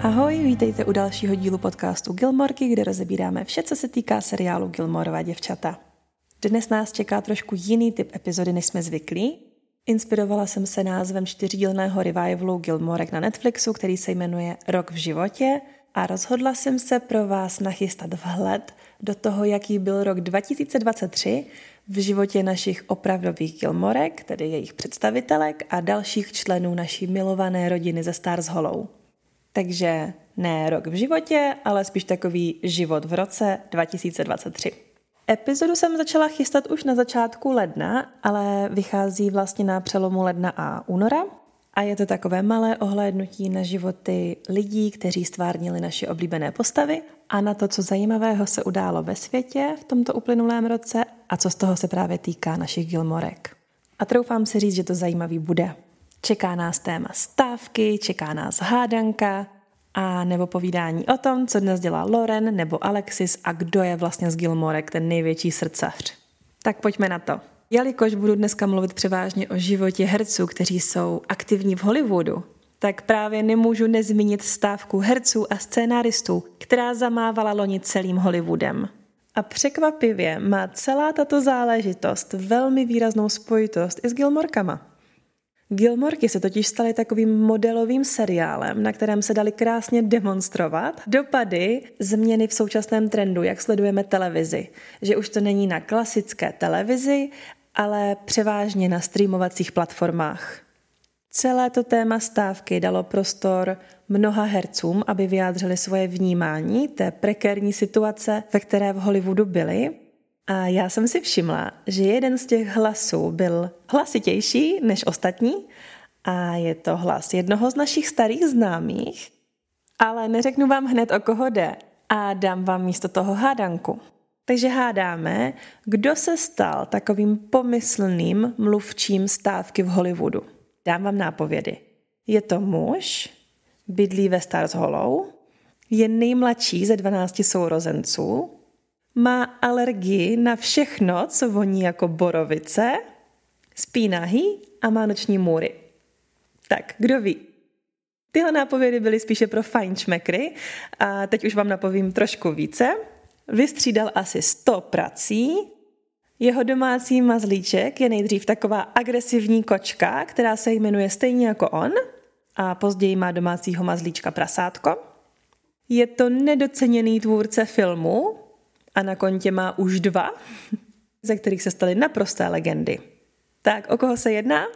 Ahoj, vítejte u dalšího dílu podcastu Gilmorky, kde rozebíráme vše, co se týká seriálu Gilmorova děvčata. Dnes nás čeká trošku jiný typ epizody, než jsme zvyklí. Inspirovala jsem se názvem 4dílného revivalu Gilmorek na Netflixu, který se jmenuje Rok v životě, a rozhodla jsem se pro vás nachystat vhled do toho, jaký byl rok 2023 v životě našich opravdových Gilmorek, tedy jejich představitelek a dalších členů naší milované rodiny ze Stars Hollow. Takže ne rok v životě, ale spíš takový život v roce 2023. Epizodu jsem začala chystat už na začátku ledna, ale vychází vlastně na přelomu ledna a února. A je to takové malé ohlédnutí na životy lidí, kteří stvárnili naše oblíbené postavy a na to, co zajímavého se událo ve světě v tomto uplynulém roce a co z toho se právě týká našich Gilmorek. A troufám si říct, že to zajímavý bude. Čeká nás téma stávky, čeká nás hádanka a nebo povídání o tom, co dnes dělá Lauren nebo Alexis a kdo je vlastně z Gilmorek ten největší srdcař. Tak pojďme na to. Jelikož budu dneska mluvit převážně o životě herců, kteří jsou aktivní v Hollywoodu, tak právě nemůžu nezmínit stávku herců a scénáristů, která zamávala loni celým Hollywoodem. A překvapivě má celá tato záležitost velmi výraznou spojitost i s Gilmorkama. Gilmorky se totiž staly takovým modelovým seriálem, na kterém se dali krásně demonstrovat dopady změny v současném trendu, jak sledujeme televizi. Že už to není na klasické televizi, ale převážně na streamovacích platformách. Celé to téma stávky dalo prostor mnoha hercům, aby vyjádřili svoje vnímání té prekérní situace, ve které v Hollywoodu byli. A já jsem si všimla, že jeden z těch hlasů byl hlasitější než ostatní a je to hlas jednoho z našich starých známých, ale neřeknu vám hned, o koho jde a dám vám místo toho hádanku. Takže hádáme, kdo se stal takovým pomyslným mluvčím stávky v Hollywoodu. Dám vám nápovědy. Je to muž, bydlí ve Stars Hollow, je nejmladší ze 12 sourozenců, má alergii na všechno, co voní jako borovice, spí nahý a má noční můry. Tak, kdo ví? Tyhle nápovědy byly spíše pro fajnšmekry a teď už vám napovím trošku více. Vystřídal asi 100 prací. Jeho domácí mazlíček je nejdřív taková agresivní kočka, která se jmenuje stejně jako on a později má domácího mazlíčka prasátko. Je to nedoceněný tvůrce filmu, a na kontě má už 2, ze kterých se staly naprosté legendy. Tak o koho se jedná?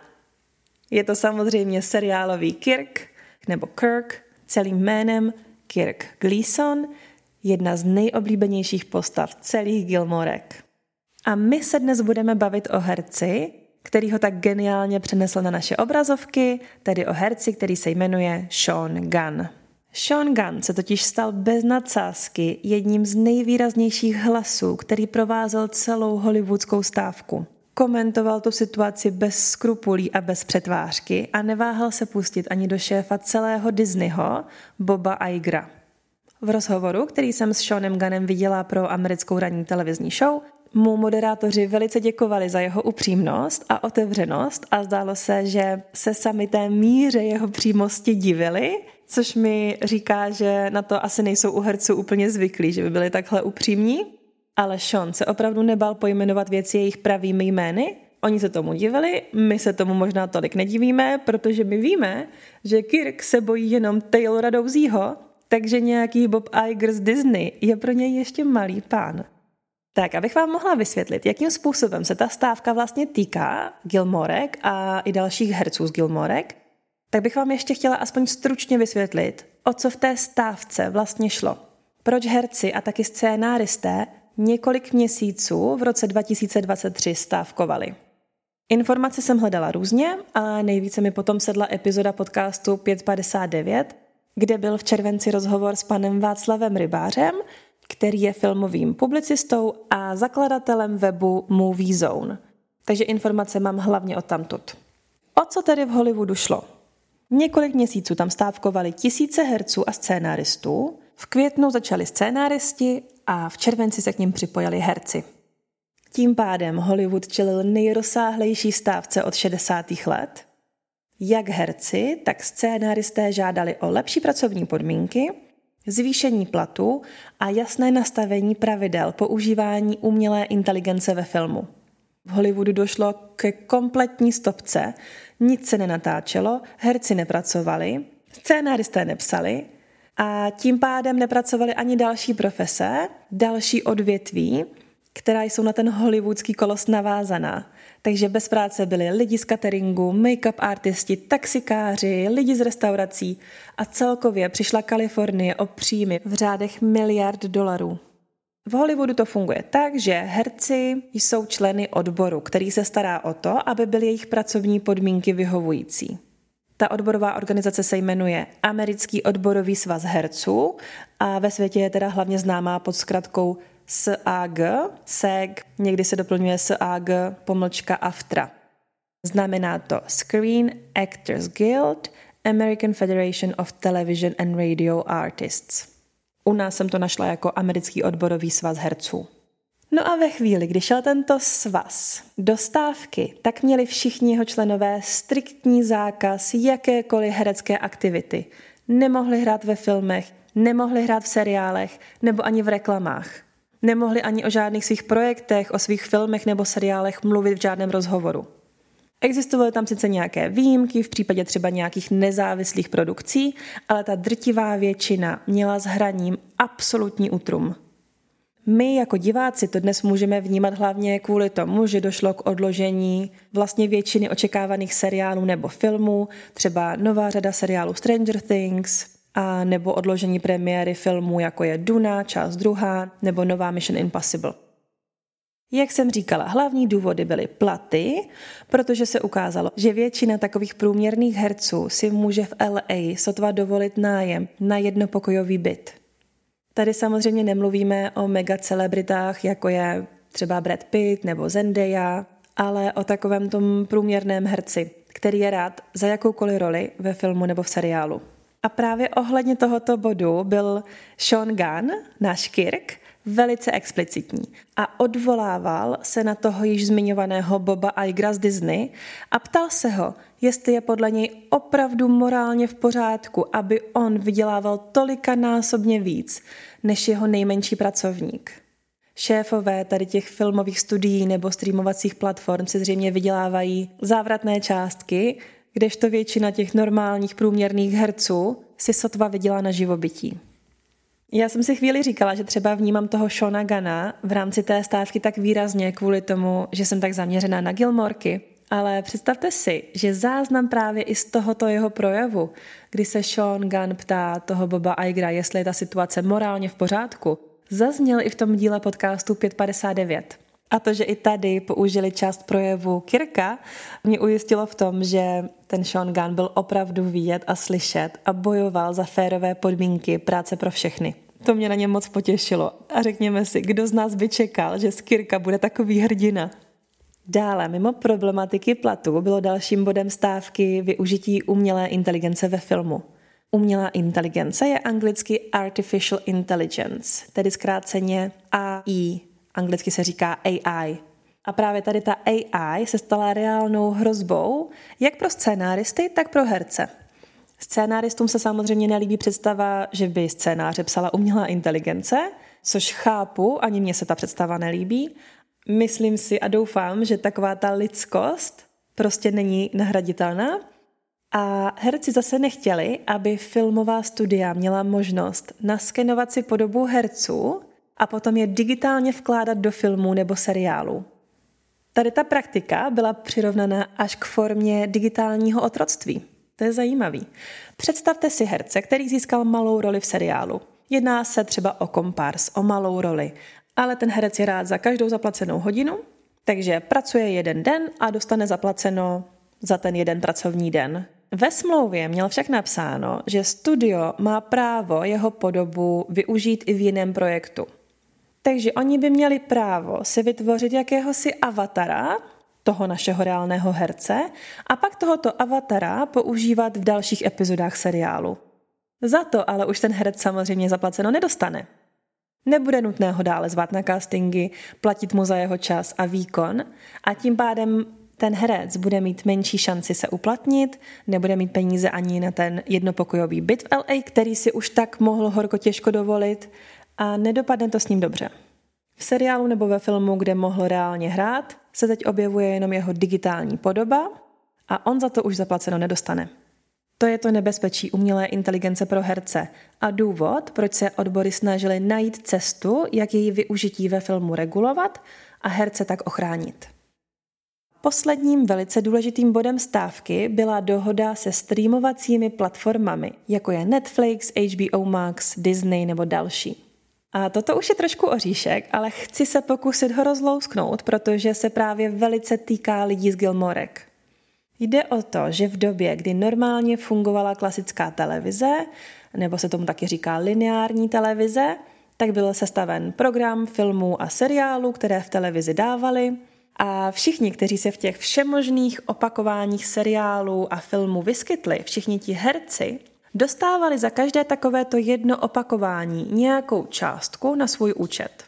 Je to samozřejmě seriálový Kirk, nebo Kirk, celým jménem Kirk Gleason, jedna z nejoblíbenějších postav celých Gilmorek. A my se dnes budeme bavit o herci, který ho tak geniálně přenesl na naše obrazovky, tedy o herci, který se jmenuje Sean Gunn. Sean Gunn se totiž stal bez nadsázky jedním z nejvýraznějších hlasů, který provázel celou hollywoodskou stávku. Komentoval tu situaci bez skrupulí a bez přetvářky a neváhal se pustit ani do šéfa celého Disneyho, Boba Igera. V rozhovoru, který jsem s Seanem Gunnem viděla pro americkou ranní televizní show, mu moderátoři velice děkovali za jeho upřímnost a otevřenost a zdálo se, že se sami té míře jeho přímosti divili, což mi říká, že na to asi nejsou u herců úplně zvyklí, že by byli takhle upřímní. Ale Sean se opravdu nebál pojmenovat věci jejich pravými jmény. Oni se tomu divili, my se tomu možná tolik nedivíme, protože my víme, že Kirk se bojí jenom Taylora Douseyho, takže nějaký Bob Iger z Disney je pro něj ještě malý pán. Tak, abych vám mohla vysvětlit, jakým způsobem se ta stávka vlastně týká Gilmorek a i dalších herců z Gilmorek, tak bych vám ještě chtěla aspoň stručně vysvětlit, o co v té stávce vlastně šlo. Proč herci a taky scénáristé několik měsíců v roce 2023 stávkovali. Informace jsem hledala různě a nejvíce mi potom sedla epizoda podcastu 559, kde byl v červenci rozhovor s panem Václavem Rybářem, který je filmovým publicistou a zakladatelem webu Movie Zone. Takže informace mám hlavně odtamtud. O co tedy v Hollywoodu šlo? Několik měsíců tam stávkovali tisíce herců a scénáristů, v květnu začali scénáristi a v červenci se k nim připojili herci. Tím pádem Hollywood čelil nejrozsáhlejší stávce od 60. let. Jak herci, tak scénáristé žádali o lepší pracovní podmínky, zvýšení platu a jasné nastavení pravidel používání umělé inteligence ve filmu. V Hollywoodu došlo ke kompletní stopce, nic se nenatáčelo, herci nepracovali, scénáristé nepsali a tím pádem nepracovali ani další profese, další odvětví, která jsou na ten hollywoodský kolos navázaná. Takže bez práce byli lidi z cateringu, make-up artisti, taxikáři, lidi z restaurací a celkově přišla Kalifornie o příjmy v řádech miliard dolarů. V Hollywoodu to funguje tak, že herci jsou členy odboru, který se stará o to, aby byly jejich pracovní podmínky vyhovující. Ta odborová organizace se jmenuje Americký odborový svaz herců a ve světě je teda hlavně známá pod zkratkou SAG, někdy se doplňuje SAG-AFTRA. Znamená to Screen Actors Guild, American Federation of Television and Radio Artists. U nás jsem to našla jako Americký odborový svaz herců. No a ve chvíli, kdy šel tento svaz do stávky, tak měli všichni jeho členové striktní zákaz jakékoliv herecké aktivity. Nemohli hrát ve filmech, nemohli hrát v seriálech nebo ani v reklamách. Nemohli ani o žádných svých projektech, o svých filmech nebo seriálech mluvit v žádném rozhovoru. Existovaly tam sice nějaké výjimky v případě třeba nějakých nezávislých produkcí, ale ta drtivá většina měla s hraním absolutní útrum. My jako diváci to dnes můžeme vnímat hlavně kvůli tomu, že došlo k odložení vlastně většiny očekávaných seriálů nebo filmů, třeba nová řada seriálu Stranger Things, a nebo odložení premiéry filmů, jako je Duna, část 2, nebo nová Mission Impossible. Jak jsem říkala, hlavní důvody byly platy, protože se ukázalo, že většina takových průměrných herců si může v LA sotva dovolit nájem na jednopokojový byt. Tady samozřejmě nemluvíme o megacelebritách, jako je třeba Brad Pitt nebo Zendaya, ale o takovém tom průměrném herci, který je rád za jakoukoliv roli ve filmu nebo v seriálu. A právě ohledně tohoto bodu byl Sean Gunn, náš Kirk, velice explicitní a odvolával se na toho již zmiňovaného Boba Igera z Disney a ptal se ho, jestli je podle něj opravdu morálně v pořádku, aby on vydělával tolikanásobně víc než jeho nejmenší pracovník. Šéfové tady těch filmových studií nebo streamovacích platform si zřejmě vydělávají závratné částky, kdežto většina těch normálních průměrných herců si sotva vydělá na živobytí. Já jsem si chvíli říkala, že třeba vnímám toho Seana Gunna v rámci té stávky tak výrazně kvůli tomu, že jsem tak zaměřená na Gilmorky, ale představte si, že záznam právě i z tohoto jeho projevu, kdy se Sean Gunn ptá toho Boba Igera, jestli je ta situace morálně v pořádku, zazněl i v tom díle podcastu 559. A to, že i tady použili část projevu Kirka, mě ujistilo v tom, že ten Sean Gunn byl opravdu vidět a slyšet a bojoval za férové podmínky práce pro všechny. To mě na něm moc potěšilo. A řekněme si, kdo z nás by čekal, že z Kirka bude takový hrdina. Dále, mimo problematiky platu, bylo dalším bodem stávky využití umělé inteligence ve filmu. Umělá inteligence je anglicky Artificial Intelligence, tedy zkráceně AI. Anglicky se říká AI. A právě tady ta AI se stala reálnou hrozbou jak pro scénáristy, tak pro herce. Scénáristům se samozřejmě nelíbí představa, že by scénáře psala umělá inteligence, což chápu, ani mně se ta představa nelíbí. Myslím si a doufám, že taková ta lidskost prostě není nahraditelná. A herci zase nechtěli, aby filmová studia měla možnost naskenovat si podobu herců a potom je digitálně vkládat do filmů nebo seriálů. Tady ta praktika byla přirovnaná až k formě digitálního otroctví. To je zajímavý. Představte si herce, který získal malou roli v seriálu. Jedná se třeba o kompárs, o malou roli, ale ten herec je rád za každou zaplacenou hodinu, takže pracuje jeden den a dostane zaplaceno za ten jeden pracovní den. Ve smlouvě měl však napsáno, že studio má právo jeho podobu využít i v jiném projektu. Takže oni by měli právo si vytvořit jakéhosi avatara, toho našeho reálného herce, a pak tohoto avatara používat v dalších epizodách seriálu. Za to ale už ten herec samozřejmě zaplaceno nedostane. Nebude nutné ho dále zvát na castingy, platit mu za jeho čas a výkon a tím pádem ten herec bude mít menší šanci se uplatnit, nebude mít peníze ani na ten jednopokojový byt v LA, který si už tak mohl horko těžko dovolit a nedopadne to s ním dobře. V seriálu nebo ve filmu, kde mohl reálně hrát, se teď objevuje jenom jeho digitální podoba a on za to už zaplaceno nedostane. To je to nebezpečí umělé inteligence pro herce a důvod, proč se odbory snažili najít cestu, jak její využití ve filmu regulovat a herce tak ochránit. Posledním velice důležitým bodem stávky byla dohoda se streamovacími platformami, jako je Netflix, HBO Max, Disney nebo další. A toto už je trošku oříšek, ale chci se pokusit ho rozlousknout, protože se právě velice týká lidí z Gilmorek. Jde o to, že v době, kdy normálně fungovala klasická televize, nebo se tomu taky říká lineární televize, tak byl sestaven program filmů a seriálů, které v televizi dávali a všichni, kteří se v těch všemožných opakováních seriálů a filmů vyskytli, všichni ti herci, dostávali za každé takovéto jedno opakování nějakou částku na svůj účet.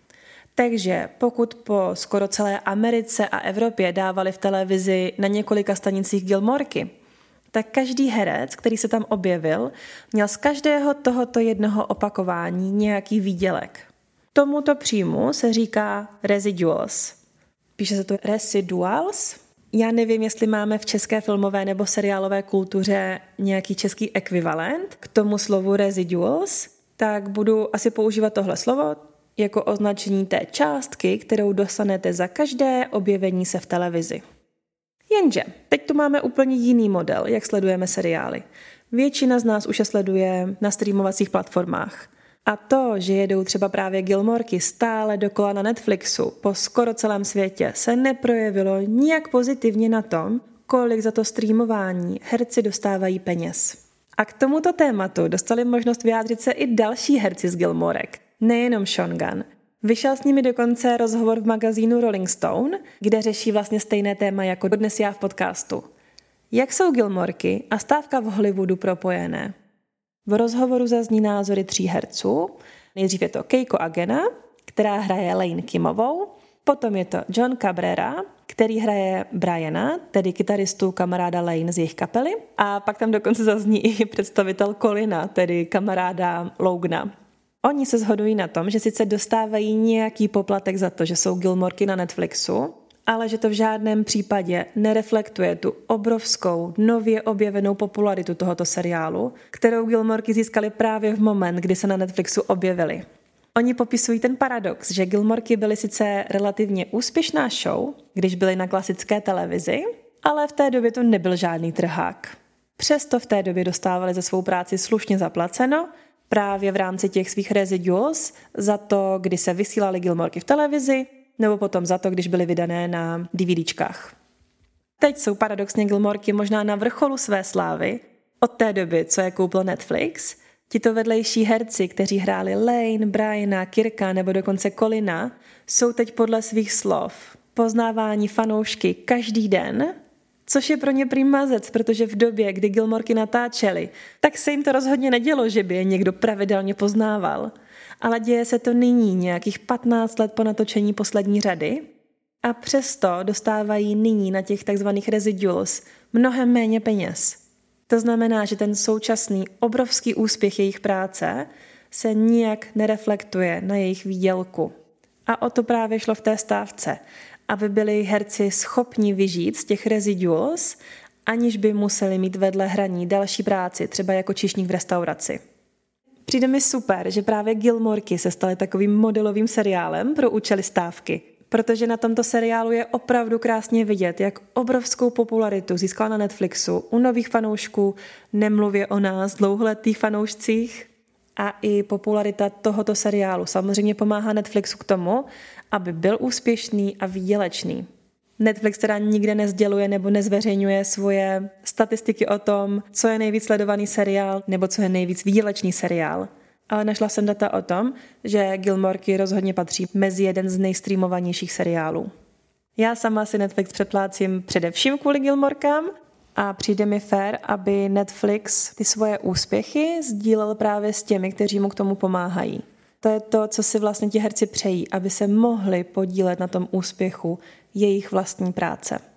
Takže pokud po skoro celé Americe a Evropě dávali v televizi na několika stanicích Gilmorky, tak každý herec, který se tam objevil, měl z každého tohoto jednoho opakování nějaký výdělek. Tomuto příjmu se říká residuals. Píše se to residuals. Já nevím, jestli máme v české filmové nebo seriálové kultuře nějaký český ekvivalent k tomu slovu residuals, tak budu asi používat tohle slovo jako označení té částky, kterou dostanete za každé objevení se v televizi. Jenže teď tu máme úplně jiný model, jak sledujeme seriály. Většina z nás už je sleduje na streamovacích platformách. A to, že jedou třeba právě Gilmorky stále dokola na Netflixu po skoro celém světě, se neprojevilo nijak pozitivně na tom, kolik za to streamování herci dostávají peněz. A k tomuto tématu dostali možnost vyjádřit se i další herci z Gilmorek, nejenom Sean Gunn. Vyšel s nimi dokonce rozhovor v magazínu Rolling Stone, kde řeší vlastně stejné téma jako dnes já v podcastu. Jak jsou Gilmorky a stávka v Hollywoodu propojené? V rozhovoru zazní názory 3 herců. Nejdřív je to Keiko Agena, která hraje Lane Kimovou, potom je to John Cabrera, který hraje Briana, tedy kytaristu kamaráda Lane z jejich kapely, a pak tam dokonce zazní i představitel Colina, tedy kamaráda Logana. Oni se shodují na tom, že sice dostávají nějaký poplatek za to, že jsou Gilmorky na Netflixu, ale že to v žádném případě nereflektuje tu obrovskou, nově objevenou popularitu tohoto seriálu, kterou Gilmorky získaly právě v moment, kdy se na Netflixu objevily. Oni popisují ten paradox, že Gilmorky byly sice relativně úspěšná show, když byly na klasické televizi, ale v té době to nebyl žádný trhák. Přesto v té době dostávali za svou práci slušně zaplaceno, právě v rámci těch svých residuals, za to, kdy se vysílaly Gilmorky v televizi, nebo potom za to, když byly vydané na DVDčkách. Teď jsou paradoxně Gilmorky možná na vrcholu své slávy. Od té doby, co je koupil Netflix, tito vedlejší herci, kteří hráli Lane, Briana, Kirka nebo dokonce Colina, jsou teď podle svých slov poznávání fanoušky každý den, což je pro ně prý mazec, protože v době, kdy Gilmorky natáčeli, tak se jim to rozhodně nedělo, že by je někdo pravidelně poznával. Ale děje se to nyní, nějakých 15 let po natočení poslední řady, a přesto dostávají nyní na těch takzvaných residuals mnohem méně peněz. To znamená, že ten současný obrovský úspěch jejich práce se nijak nereflektuje na jejich výdělku. A o to právě šlo v té stávce, aby byli herci schopni vyžít z těch residuals, aniž by museli mít vedle hraní další práci, třeba jako číšník v restauraci. Přijde mi super, že právě Gilmorky se staly takovým modelovým seriálem pro účely stávky, protože na tomto seriálu je opravdu krásně vidět, jak obrovskou popularitu získala na Netflixu u nových fanoušků, nemluvě o nás, dlouholetých fanoušcích. A i popularita tohoto seriálu samozřejmě pomáhá Netflixu k tomu, aby byl úspěšný a výdělečný. Netflix teda nikde nesděluje nebo nezveřejňuje svoje statistiky o tom, co je nejvíc sledovaný seriál nebo co je nejvíc výdělečný seriál. Ale našla jsem data o tom, že Gilmorky rozhodně patří mezi jeden z nejstreamovanějších seriálů. Já sama si Netflix předplácím především kvůli Gilmorkám a přijde mi fér, aby Netflix ty svoje úspěchy sdílel právě s těmi, kteří mu k tomu pomáhají. To je to, co si vlastně ti herci přejí, aby se mohli podílet na tom úspěchu jejich vlastní práce.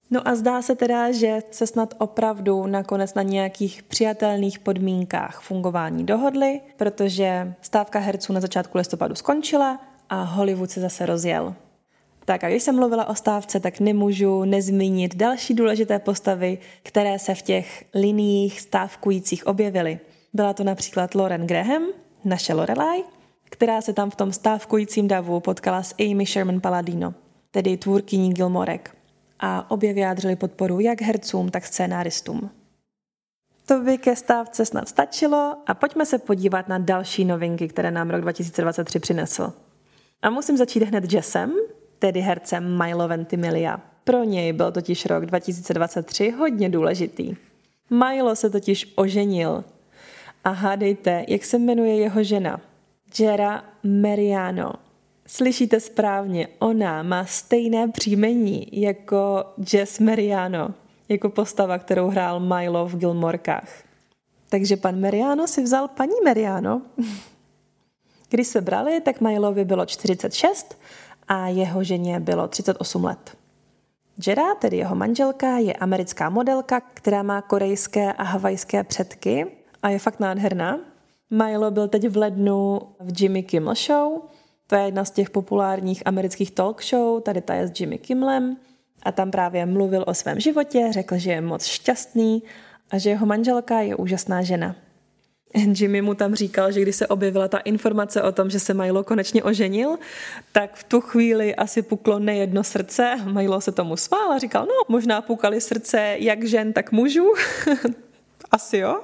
No a zdá se teda, že se snad opravdu nakonec na nějakých přijatelných podmínkách fungování dohodli, protože stávka herců na začátku listopadu skončila a Hollywood se zase rozjel. Tak a když jsem mluvila o stávce, tak nemůžu nezmínit další důležité postavy, které se v těch liniích stávkujících objevily. Byla to například Lauren Graham, naše Lorelai, která se tam v tom stávkujícím davu potkala s Amy Sherman Palladino, tedy tvůrkyní Gilmorek. A obě vyjádřili podporu jak hercům, tak scénáristům. To by ke stávce snad stačilo a pojďme se podívat na další novinky, které nám rok 2023 přinesl. A musím začít hned Jessem, tedy hercem Milo Ventimiglia. Pro něj byl totiž rok 2023 hodně důležitý. Milo se totiž oženil. A hádejte, jak se jmenuje jeho žena? Jera Mariano. Slyšíte správně, ona má stejné příjmení jako Jess Mariano, jako postava, kterou hrál Milo v Gilmorkách. Takže pan Mariano si vzal paní Mariano. Když se brali, tak Milovi bylo 46 a jeho ženě bylo 38 let. Jera, tedy jeho manželka, je americká modelka, která má korejské a havajské předky a je fakt nádherná. Milo byl teď v lednu v Jimmy Kimmel Show. To je jedna z těch populárních amerických talk show, tady ta je s Jimmy Kimmelem a tam právě mluvil o svém životě, řekl, že je moc šťastný a že jeho manželka je úžasná žena. Jimmy mu tam říkal, že když se objevila ta informace o tom, že se Milo konečně oženil, tak v tu chvíli asi puklo nejedno srdce. Milo se tomu smál a říkal, no možná pukaly srdce jak žen, tak mužů. Asi jo.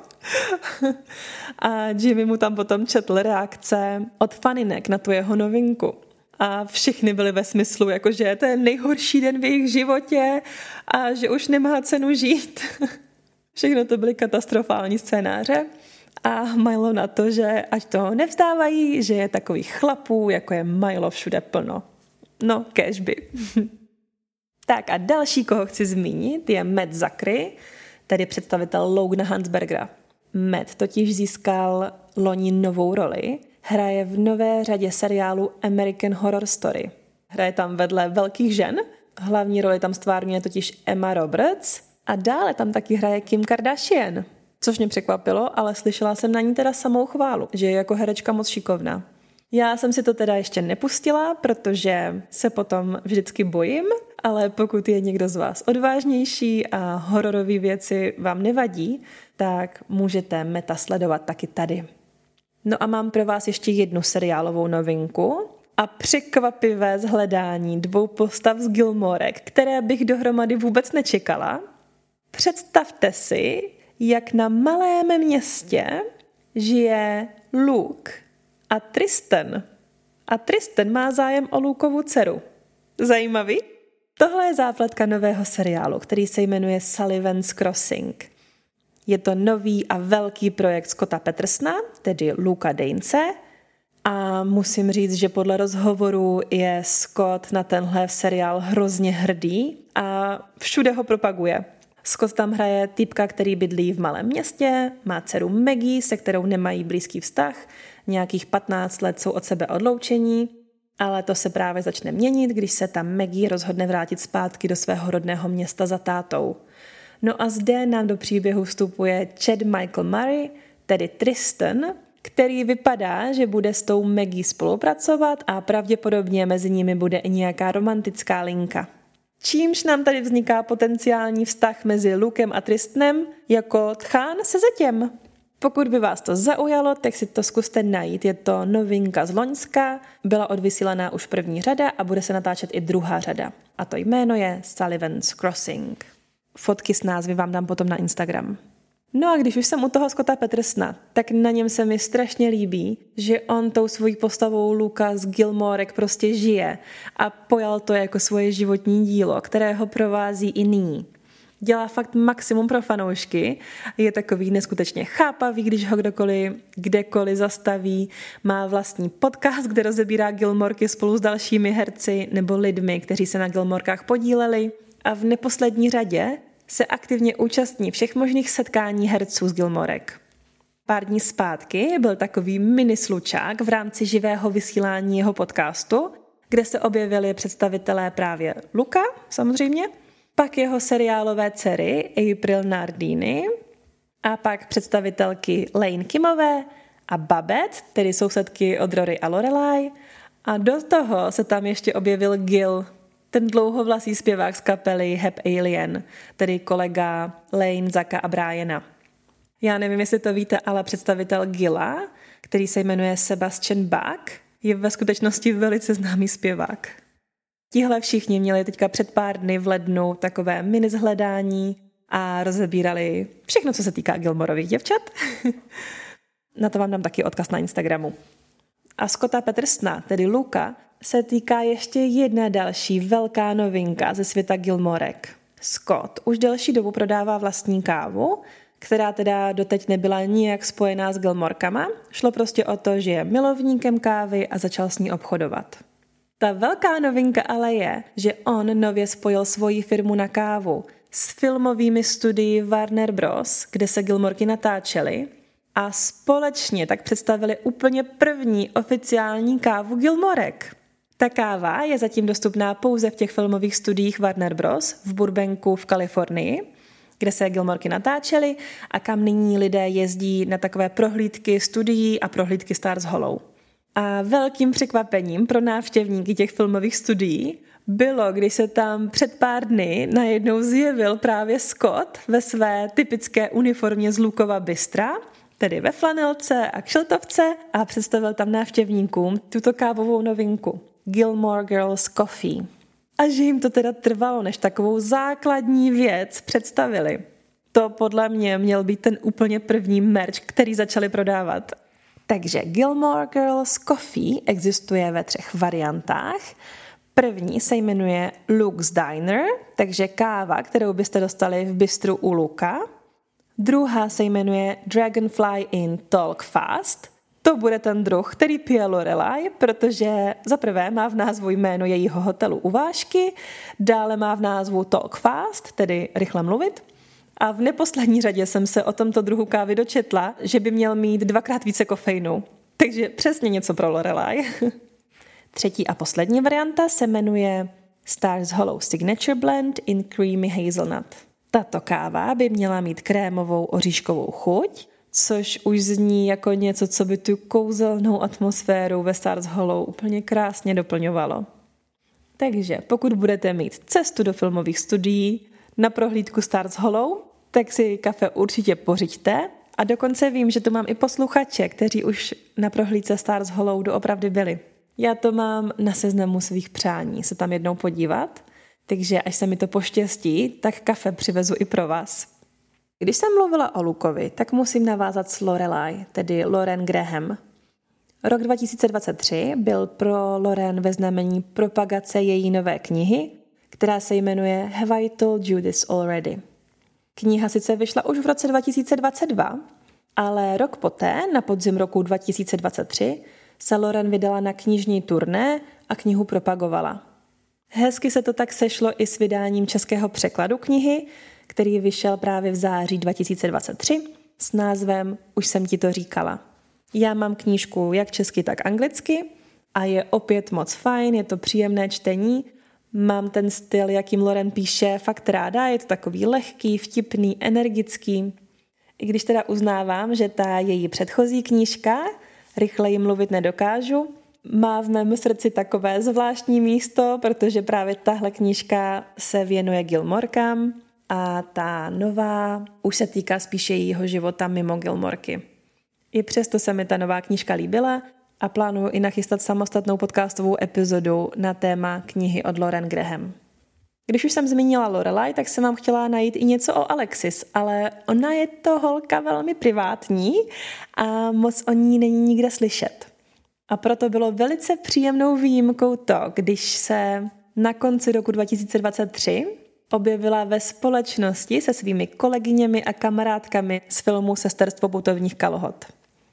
A Jimmy mu tam potom četl reakce od faninek na tu jeho novinku. A všichni byli ve smyslu, jakože to je nejhorší den v jejich životě a že už nemá cenu žít. Všechno to byly katastrofální scénáře. A Milo na to, že ať toho nevzdávají, že je takových chlapů, jako je Milo, všude plno. No, kéžby. Tak a další, koho chci zmínit, je Matt Zachary, tedy představitel Logana Hansbergera. Matt totiž získal loni novou roli, hraje v nové řadě seriálu American Horror Story. Hraje tam vedle velkých žen, hlavní roli tam stvárňuje totiž Emma Roberts a dále tam taky hraje Kim Kardashian, což mě překvapilo, ale slyšela jsem na ní teda samou chválu, že je jako herečka moc šikovná. Já jsem si to teda ještě nepustila, protože se potom vždycky bojím, ale pokud je někdo z vás odvážnější a hororové věci vám nevadí, tak můžete Meta sledovat taky tady. No a mám pro vás ještě jednu seriálovou novinku a překvapivé zhledání 2 postav z Gilmorek, které bych dohromady vůbec nečekala. Představte si, jak na malém městě žije Luke a Tristan. A Tristan má zájem o Lukovu dceru. Zajímavý? Tohle je zápletka nového seriálu, který se jmenuje Sullivan's Crossing. Je to nový a velký projekt Scotta Petersona, tedy Luka Dainese. A musím říct, že podle rozhovoru je Scott na tenhle seriál hrozně hrdý a všude ho propaguje. Scott tam hraje týpka, který bydlí v malém městě, má dceru Maggie, se kterou nemají blízký vztah, nějakých 15 let jsou od sebe odloučení, ale to se právě začne měnit, když se tam Maggie rozhodne vrátit zpátky do svého rodného města za tátou. No a zde nám do příběhu vstupuje Chad Michael Murray, tedy Tristan, který vypadá, že bude s tou Maggie spolupracovat a pravděpodobně mezi nimi bude i nějaká romantická linka. Čímž nám tady vzniká potenciální vztah mezi Lukem a Tristanem jako tchán se zetěm. Pokud by vás to zaujalo, tak si to zkuste najít. Je to novinka z loňska, byla odvysílaná už první řada a bude se natáčet i druhá řada. A to jméno je Sullivan's Crossing. Fotky s názvy vám dám potom na Instagram. No a když už jsem u toho Scotta Petersona, tak na něm se mi strašně líbí, že on tou svojí postavou Luka z Gilmorek prostě žije a pojal to jako svoje životní dílo, které ho provází i nyní. Dělá fakt maximum pro fanoušky, je takový neskutečně chápavý, když ho kdekoliv zastaví, má vlastní podcast, kde rozebírá Gilmorky spolu s dalšími herci nebo lidmi, kteří se na Gilmorkách podíleli a v neposlední řadě se aktivně účastní všech možných setkání herců z Gilmorek. Pár dní zpátky byl takový mini slučák v rámci živého vysílání jeho podcastu, kde se objevili představitelé právě Luka, samozřejmě, pak jeho seriálové dcery April Nardini a pak představitelky Lane Kimové a Babette, tedy sousedky od Rory a Lorelai, a do toho se tam ještě objevil Gil, ten dlouhovlasý zpěvák z kapely Hep Alien, tedy kolega Lane, Zacka a Briana. Já nevím, jestli to víte, ale představitel Gilla, který se jmenuje Sebastian Bach, je ve skutečnosti velice známý zpěvák. Tihle všichni měli teďka před pár dny v lednu takové mini zhledání a rozebírali všechno, co se týká Gilmorových děvčat. Na to vám dám taky odkaz na Instagramu. A Scotta Petersona, tedy Luka, se týká ještě jedna další velká novinka ze světa Gilmorek. Scott už delší dobu prodává vlastní kávu, která teda doteď nebyla nijak spojená s Gilmorkama. Šlo prostě o to, že je milovníkem kávy a začal s ní obchodovat. Ta velká novinka ale je, že on nově spojil svoji firmu na kávu s filmovými studii Warner Bros., kde se Gilmorky natáčely, a společně tak představili úplně první oficiální kávu Gilmorek. Ta káva je zatím dostupná pouze v těch filmových studiích Warner Bros. V Burbanku v Kalifornii, kde se Gilmorky natáčely a kam nyní lidé jezdí na takové prohlídky studií a prohlídky Stars Hollow. A velkým překvapením pro návštěvníky těch filmových studií bylo, když se tam před pár dny najednou zjevil právě Scott ve své typické uniformě z Lukova bystra, tedy ve flanelce a kšiltovce, a představil tam návštěvníkům tuto kávovou novinku Gilmore Girls Coffee. A že jim to teda trvalo, než takovou základní věc představili. To podle mě měl být ten úplně první merch, který začali prodávat. Takže Gilmore Girls Coffee existuje ve 3 variantách. První se jmenuje Luke's Diner, takže káva, kterou byste dostali v bistru u Luka. Druhá se jmenuje Dragonfly Inn Talk Fast. To bude ten druh, který pije Lorelai, protože za prvé má v názvu jméno jejího hotelu u Vážky, dále má v názvu Talk Fast, tedy rychle mluvit. A v neposlední řadě jsem se o tomto druhu kávy dočetla, že by měl mít 2x více kofeinu. Takže přesně něco pro Lorelai. Třetí a poslední varianta se jmenuje Stars Hollow Signature Blend in Creamy Hazelnut. Tato káva by měla mít krémovou oříškovou chuť, což už zní jako něco, co by tu kouzelnou atmosféru ve Stars Hollow úplně krásně doplňovalo. Takže pokud budete mít cestu do filmových studií na prohlídku Stars Hollow, tak si kafe určitě pořiďte, a dokonce vím, že tu mám i posluchače, kteří už na prohlídce Stars Hollow doopravdy byli. Já to mám na seznamu svých přání se tam jednou podívat, takže až se mi to poštěstí, tak kafe přivezu i pro vás. Když jsem mluvila o Lukovi, tak musím navázat s Lorelai, tedy Lauren Graham. Rok 2023 byl pro Lauren ve znamení propagace její nové knihy, která se jmenuje Have I Told You This Already? Kniha sice vyšla už v roce 2022, ale rok poté, na podzim roku 2023, se Lauren vydala na knižní turné a knihu propagovala. Hezky se to tak sešlo i s vydáním českého překladu knihy, který vyšel právě v září 2023 s názvem Už jsem ti to říkala. Já mám knížku jak česky, tak anglicky a je opět moc fajn, je to příjemné čtení. Mám ten styl, jakým Lauren píše, fakt ráda, je to takový lehký, vtipný, energický. I když teda uznávám, že ta její předchozí knížka, Rychleji mluvit nedokážu, má v mém srdci takové zvláštní místo, protože právě tahle knížka se věnuje Gilmorkám a ta nová už se týká spíše jejího života mimo Gilmorky. I přesto se mi ta nová knížka líbila a plánuju i nachystat samostatnou podcastovou epizodu na téma knihy od Lauren Graham. Když už jsem zmínila Lorelai, tak jsem vám chtěla najít i něco o Alexis, ale ona je to holka velmi privátní a moc o ní není nikde slyšet. A proto bylo velice příjemnou výjimkou to, když se na konci roku 2023 objevila ve společnosti se svými kolegyněmi a kamarádkami z filmu Sesterstvo putovních kalhot.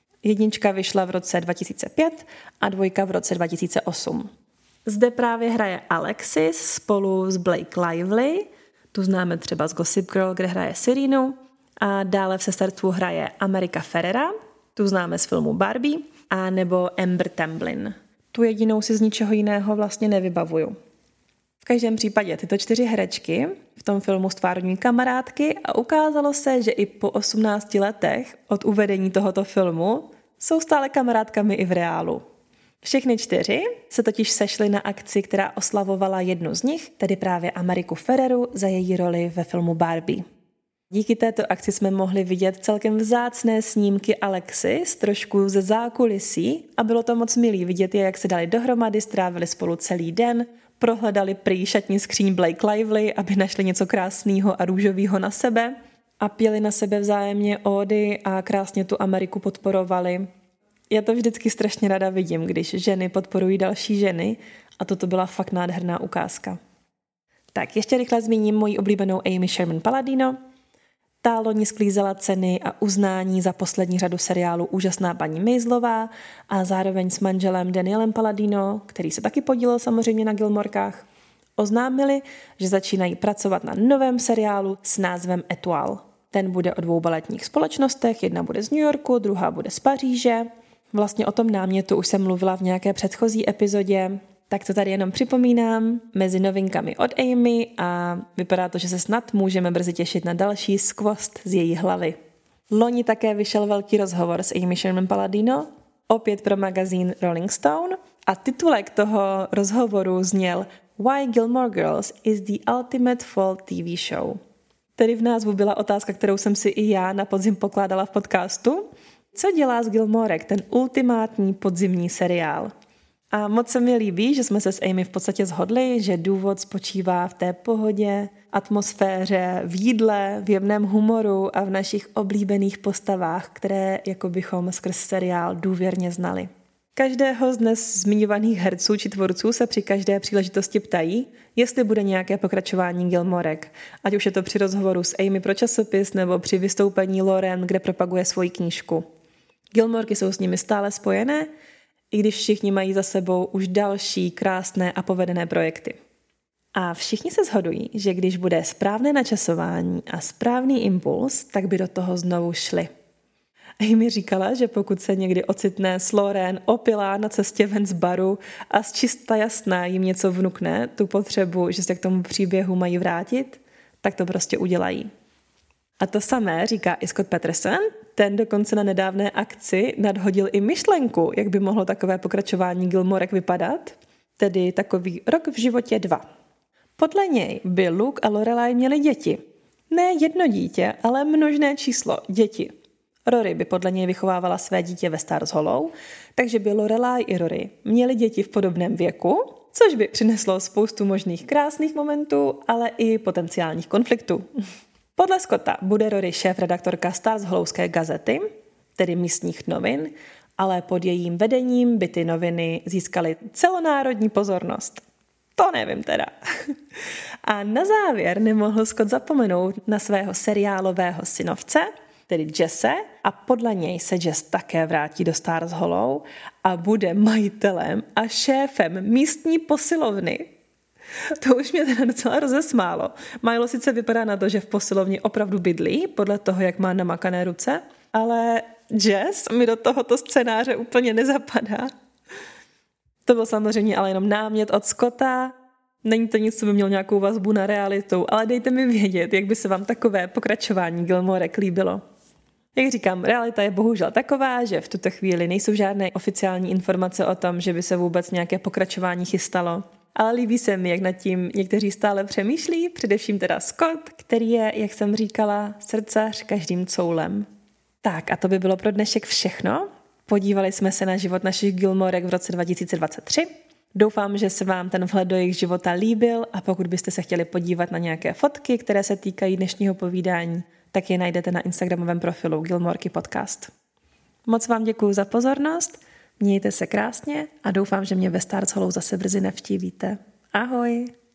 1 vyšla v roce 2005 a 2 v roce 2008. Zde právě hraje Alexis spolu s Blake Lively, tu známe třeba z Gossip Girl, kde hraje Serenu, a dále v sesterstvu hraje America Ferrera, tu známe z filmu Barbie, a nebo Amber Tamblyn. Tu jedinou si z ničeho jiného vlastně nevybavuju. V každém případě tyto 4 herečky v tom filmu stvárňují kamarádky a ukázalo se, že i po 18 letech od uvedení tohoto filmu jsou stále kamarádkami i v reálu. Všechny 4 se totiž sešly na akci, která oslavovala jednu z nich, tedy právě Ameriku Ferreru za její roli ve filmu Barbie. Díky této akci jsme mohli vidět celkem vzácné snímky Alexis, trošku ze zákulisí a bylo to moc milý vidět je, jak se dali dohromady, strávili spolu celý den, prohledali prý šatní skříň Blake Lively, aby našli něco krásného a růžového na sebe a pěli na sebe vzájemně ódy a krásně tu Ameriku podporovali. Já to vždycky strašně ráda vidím, když ženy podporují další ženy a toto byla fakt nádherná ukázka. Tak ještě rychle zmíním moji oblíbenou Amy Sherman Palladino. Ta loni sklízela ceny a uznání za poslední řadu seriálu Úžasná paní Maislová a zároveň s manželem Danielem Palladino, který se taky podílel samozřejmě na Gilmorkách, oznámili, že začínají pracovat na novém seriálu s názvem Etoile. Ten bude o 2 baletních společnostech, jedna bude z New Yorku, druhá bude z Paříže. Vlastně o tom námětu už jsem mluvila v nějaké předchozí epizodě, tak to tady jenom připomínám mezi novinkami od Amy a vypadá to, že se snad můžeme brzy těšit na další skvost z její hlavy. Loni také vyšel velký rozhovor s Amy Sherman Palladino, opět pro magazín Rolling Stone a titulek toho rozhovoru zněl Why Gilmore Girls is the ultimate fall TV show. Tedy v názvu byla otázka, kterou jsem si i já na podzim pokládala v podcastu. Co dělá z Gilmorek ten ultimátní podzimní seriál? A moc se mi líbí, že jsme se s Amy v podstatě shodli, že důvod spočívá v té pohodě, atmosféře, v jídle, v jemném humoru a v našich oblíbených postavách, které jako bychom skrz seriál důvěrně znali. Každého z dnes zmiňovaných herců či tvůrců se při každé příležitosti ptají, jestli bude nějaké pokračování Gilmorek, ať už je to při rozhovoru s Amy pro časopis nebo při vystoupení Lauren, kde propaguje svoji knížku. Gilmorky jsou s nimi stále spojené, i když všichni mají za sebou už další krásné a povedené projekty. A všichni se shodují, že když bude správné načasování a správný impuls, tak by do toho znovu šli. Amy říkala, že pokud se někdy ocitne s Lauren opilá na cestě ven z baru a z čista jasná jim něco vnukne, tu potřebu, že se k tomu příběhu mají vrátit, tak to prostě udělají. A to samé říká i Scott Peterson, ten dokonce na nedávné akci nadhodil i myšlenku, jak by mohlo takové pokračování Gilmorek vypadat, tedy takový rok v životě 2. Podle něj by Luke a Lorelai měli děti. Ne jedno dítě, ale množné číslo děti. Rory by podle něj vychovávala své dítě ve Stars Hollow, takže by Lorelai i Rory měli děti v podobném věku, což by přineslo spoustu možných krásných momentů, ale i potenciálních konfliktů. Podle Scotta bude Rory šéfredaktorka Stars Hollowské gazety, tedy místních novin, ale pod jejím vedením by ty noviny získaly celonárodní pozornost. To nevím teda. A na závěr nemohl Scott zapomenout na svého seriálového synovce, tedy Jesse, a podle něj se Jess také vrátí do Stars Hollow a bude majitelem a šéfem místní posilovny. To už mě teda docela rozesmálo. Milo sice vypadá na to, že v posilovně opravdu bydlí, podle toho, jak má namakané ruce, ale Jess mi do tohoto scénáře úplně nezapadá. To byl samozřejmě ale jenom námět od Scotta. Není to nic, co by mělo nějakou vazbu na realitu, ale dejte mi vědět, jak by se vám takové pokračování Gilmorek líbilo. Jak říkám, realita je bohužel taková, že v tuto chvíli nejsou žádné oficiální informace o tom, že by se vůbec nějaké pokračování chystalo. Ale líbí se mi, jak nad tím někteří stále přemýšlí, především teda Scott, který je, jak jsem říkala, srdcař každým coulem. Tak a to by bylo pro dnešek všechno. Podívali jsme se na život našich Gilmorek v roce 2023. Doufám, že se vám ten vhled do jejich života líbil a pokud byste se chtěli podívat na nějaké fotky, které se týkají dnešního povídání, tak je najdete na instagramovém profilu Gilmorky Podcast. Moc vám děkuju za pozornost, mějte se krásně a doufám, že mě ve Stars Hollow zase brzy navštívíte. Ahoj!